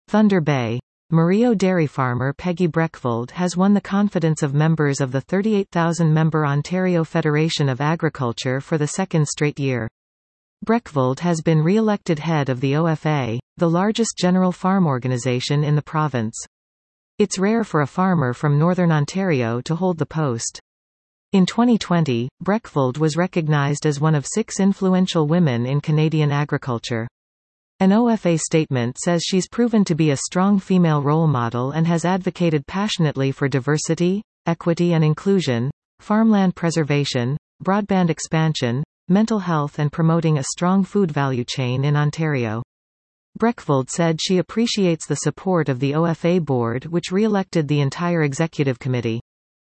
Thunder Bay. Mario dairy farmer Peggy Breckvold has won the confidence of members of the 38,000-member Ontario Federation of Agriculture for the second straight year. Breckvold has been re-elected head of the OFA, the largest general farm organization in the province. It's rare for a farmer from Northern Ontario to hold the post. In 2020, Breckvold was recognized as one of 6 influential women in Canadian agriculture. An OFA statement says she's proven to be a strong female role model and has advocated passionately for diversity, equity and inclusion, farmland preservation, broadband expansion, mental health and promoting a strong food value chain in Ontario. Breckvold said she appreciates the support of the OFA board, which re-elected the entire executive committee.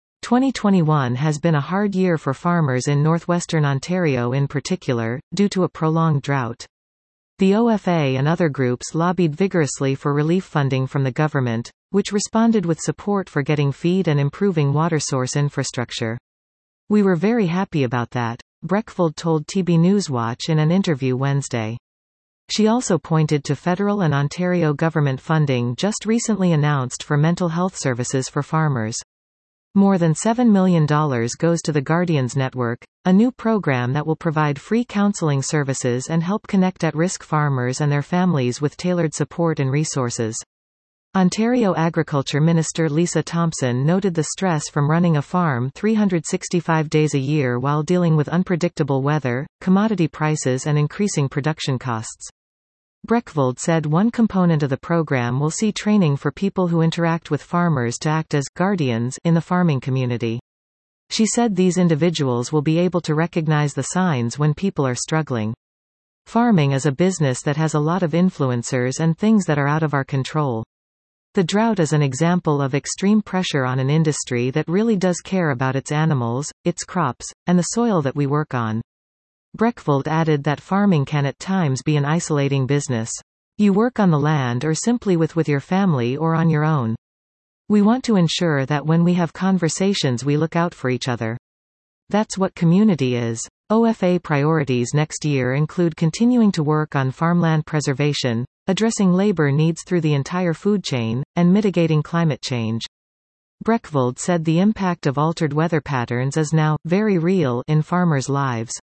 2021 has been a hard year for farmers in northwestern Ontario in particular, due to a prolonged drought. The OFA and other groups lobbied vigorously for relief funding from the government, which responded with support for getting feed and improving water source infrastructure. We were very happy about that, Breckvold told TB Newswatch in an interview Wednesday. She also pointed to federal and Ontario government funding just recently announced for mental health services for farmers. More than $7 million goes to the Guardians Network, a new program that will provide free counseling services and help connect at-risk farmers and their families with tailored support and resources. Ontario Agriculture Minister Lisa Thompson noted the stress from running a farm 365 days a year while dealing with unpredictable weather, commodity prices and increasing production costs. Breckvold said one component of the program will see training for people who interact with farmers to act as guardians in the farming community. She said these individuals will be able to recognize the signs when people are struggling. Farming is a business that has a lot of influencers and things that are out of our control. The drought is an example of extreme pressure on an industry that really does care about its animals, its crops, and the soil that we work on. Breckvold added that farming can at times be an isolating business. You work on the land or simply with your family or on your own. We want to ensure that when we have conversations we look out for each other. That's what community is. OFA priorities next year include continuing to work on farmland preservation, addressing labor needs through the entire food chain, and mitigating climate change. Breckvold said the impact of altered weather patterns is now very real in farmers' lives.